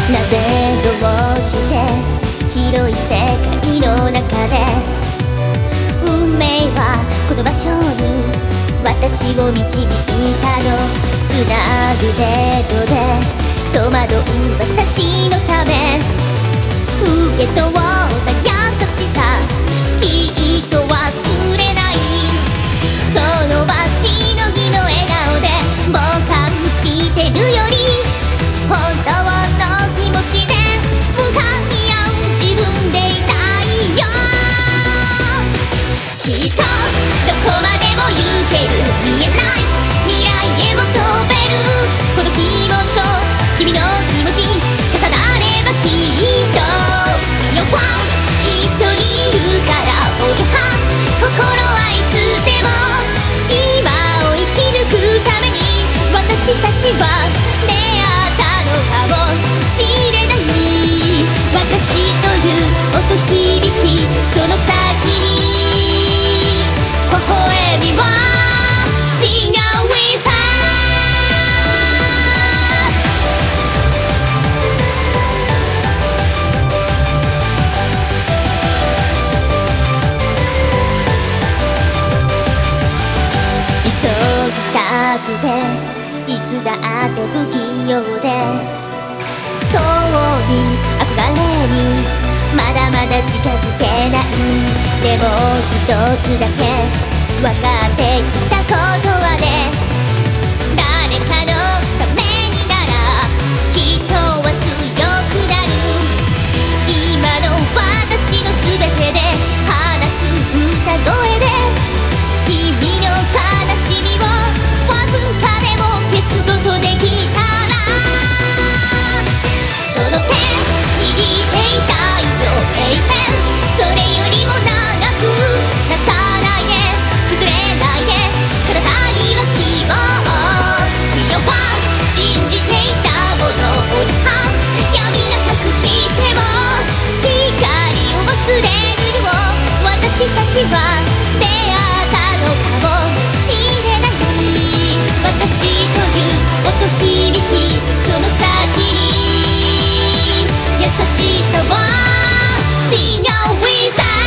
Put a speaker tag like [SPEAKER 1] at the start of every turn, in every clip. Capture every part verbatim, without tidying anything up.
[SPEAKER 1] なぜどうして広い世界の中で運命はこの場所に私を導いたの。つなぐ程度で戸惑う私のため受け取った優しさきっと忘れない。その場しのぎの笑顔で傍観してるより本当の気持ちで向かい合う自分でいたいよ。きっとどこまでも行ける見えない未来へも飛べるこの気持ちと君の気持ち重なればきっとよっ一緒にいるからおじはん心はいつでも今を生き抜くために私たちは出会ったのかもしれない。私という音響きその先に微笑みは Sing out with us。 急ぎたくていつだって不器用で遠い憧れにまだまだ近づけない。でも一つだけ分かってきたことはね誰かのためになら人は強くなる。今の私の全てで放つ歌声で君の悲しみをわずかでも消すことできたらその手握っていたいよ永遠それよりも長くなさないで崩れないで体には希望身を信じていたものおじはん闇が隠しても光を忘れるよ私たちは出会ったのかもしれない。私という音響きその先に優しさを Sing out with us。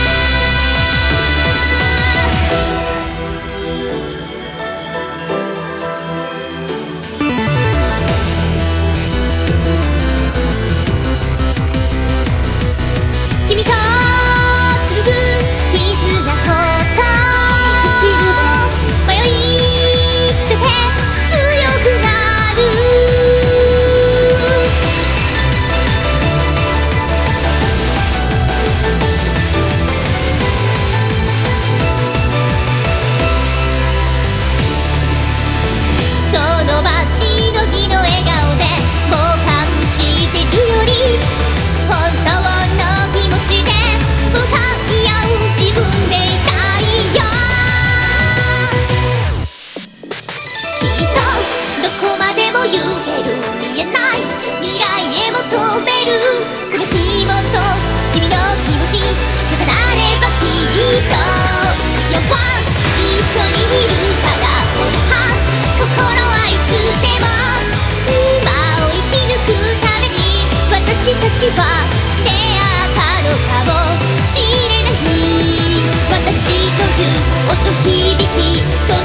[SPEAKER 1] 君と紡ぐ絆こそいつしも迷い捨てて強くなる。その場しのぎの笑顔で傍観してるより本当の気持ちで向かい合う自分でいたいよ。きっとどこまでも行ける見えない未来へも飛べるこの気持ちと君の気持ち重なればきっとよ一緒にいるからおじはん心はいつでも今を生き抜くために私たちは出会ったのかもしれない。私という音響き